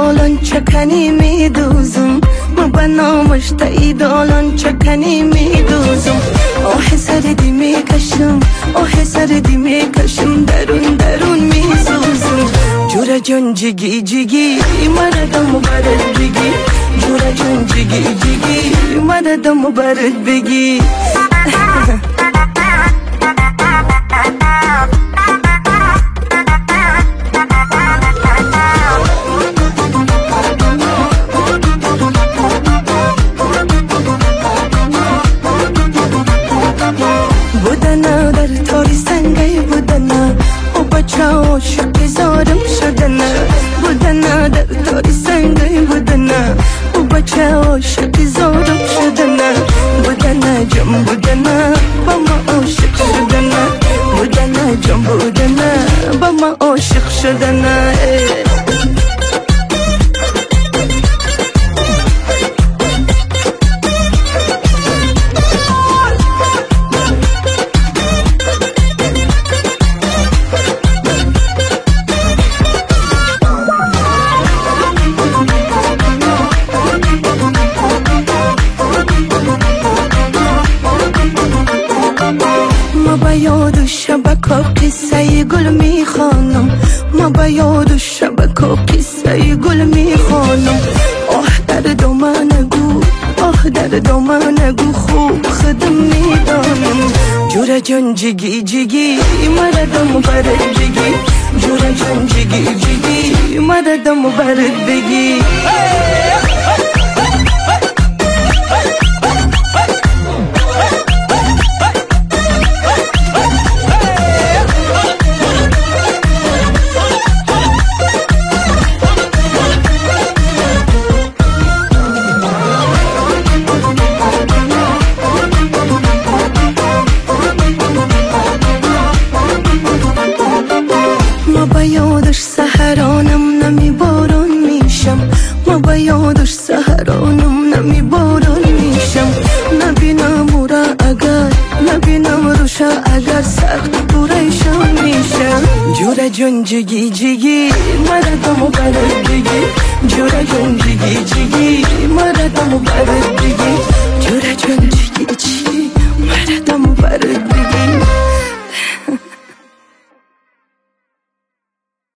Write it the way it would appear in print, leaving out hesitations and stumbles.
دالان چکنی میدوزم ما بنامش دالان چکنی میدوزم آه سردی میکشم آه سردی میکشم درون میسوزم جورا جون جگی جگی مردم برد بگی جورا جون جگی جگی مردم برد بگی بودنا در تاری سنگی بودنا و بچه عاشق زارم شدنا بودنا در تاری سنگی بودنا و بچه عاشق زارم شدنا بودنا جم بودنا با ما عاشق شدنا بودنا جم بودنا با ما عاشق شدنا ما با یاد شبک و قصه گل میخوانم ما با یاد شبک و قصه گل میخوانم آه در دامن نگو آه در دامن نگو خوب خودم میدانم جورا جون جگی جگی مردم برد بگی جورا جون جگی جگی مردم برد بگی ما با یادش سهرانم نمی باران میشم ما با یادش سهرانم نمی باران میشم نبینم او را اگر نبینم روشا اگر سخت پریشان میشم جورا جون جگی جگی مردم برد بگی جورا جون جگی جگی مردم برد بگی جورا جون جگی جگی مردم برد بگی